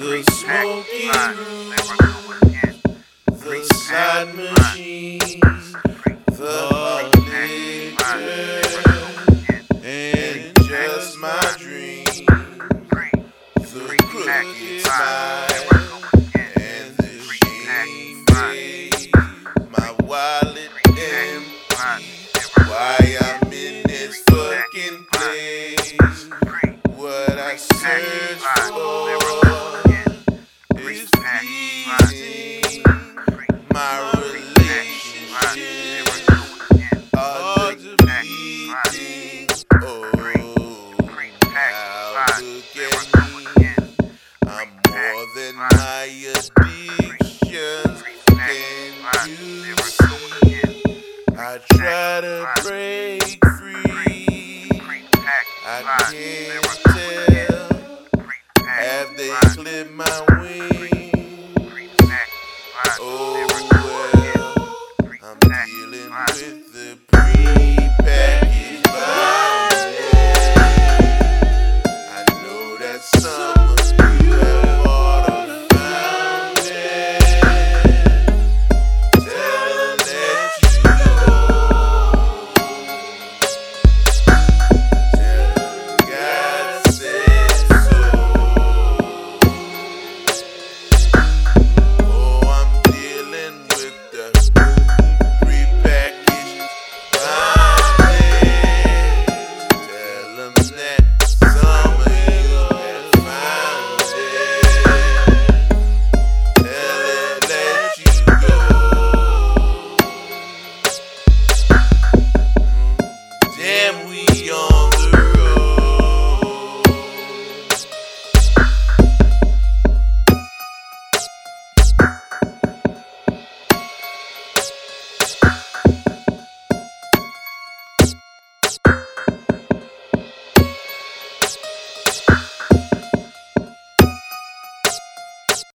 The smoking room, the slot machine, the liquor, and just my dream. The crooked smile and the shame face, my wallet empty. Why I'm in this fucking place? What I search for is pleasing. My relationships are depleting. Oh, now look at me. I'm more than my addictions. Can you see? I try to break free. I can't tell. Have they clipped my wings? Oh well, I'm dealing with the